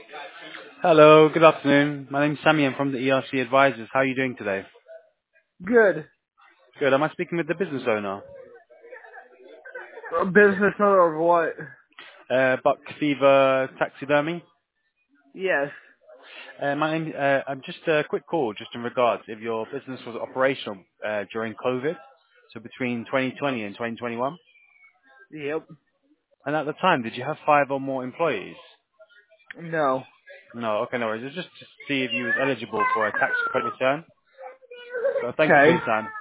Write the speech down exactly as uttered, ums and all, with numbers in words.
Hello, good afternoon. My name's Sammy. I'm from the E R C Advisors. How are you doing today? Good. Good. Am I speaking with the business owner? A business owner of what? Uh, Buck Fever Taxidermy? Yes. Uh, my name, uh, I'm just a quick call just in regards if your business was operational uh, during COVID, so between twenty twenty and twenty twenty-one. Yep. And at the time, did you have five or more employees? No. No, okay, no worries. It's just to see if you was eligible for a tax credit return. So thank you for Okay. your time.